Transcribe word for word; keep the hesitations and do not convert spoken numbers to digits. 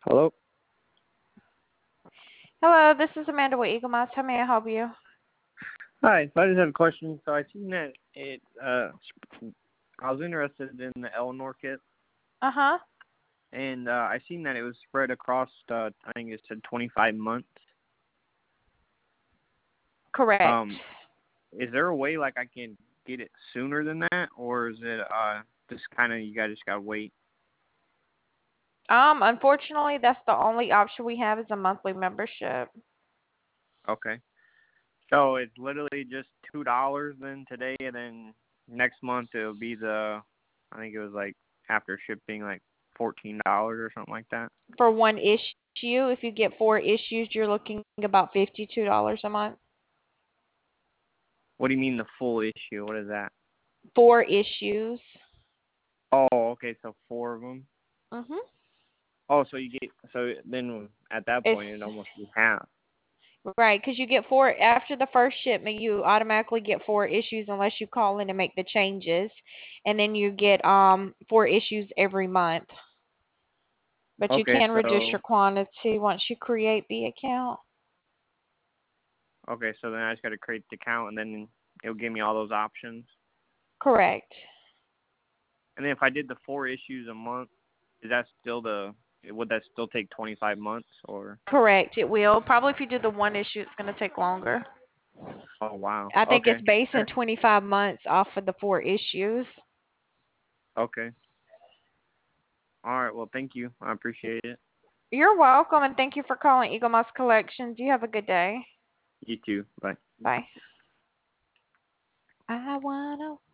Hello. Hello, this is Amanda with Eagle Mouse. How may I help you? Hi. So I just have a question. So I seen that it. Uh, I was interested in the Eleanor kit, Uh huh. and uh, I seen that it was spread across. Uh, I think it said twenty-five months. Correct. Um, is there a way like I can get it sooner than that, or is it uh just kind of you guys just gotta wait? Um, unfortunately, that's the only option we have is a monthly membership. Okay. So it's literally just two dollars then today, and then next month it'll be the. I think it was like after shipping like fourteen dollars or something like that. For one issue, if you get four issues, you're looking about fifty-two dollars a month. What do you mean the full issue? What is that? Four issues. Oh, okay, so four of them. Mhm. Oh, so you get so then at that It's point it almost be half. right because you get four after the first shipment. You automatically get four issues unless you call in and make the changes, and then you get um four issues every month. But you Okay, can reduce so your quantity once you create the account. okay, so then I just got to create the account and then it'll give me all those options. Correct. And then if I did the four issues a month, is that still the would that still take twenty-five months or? Correct. It will. Probably if you do the one issue, it's going to take longer. Oh wow. I think it's Okay. based on twenty-five months off of the four issues. Okay. All right. Well, thank you. I appreciate it. You're welcome, and thank you for calling Eagle Mouse Collections. You have a good day. You too. Bye. Bye. I wanna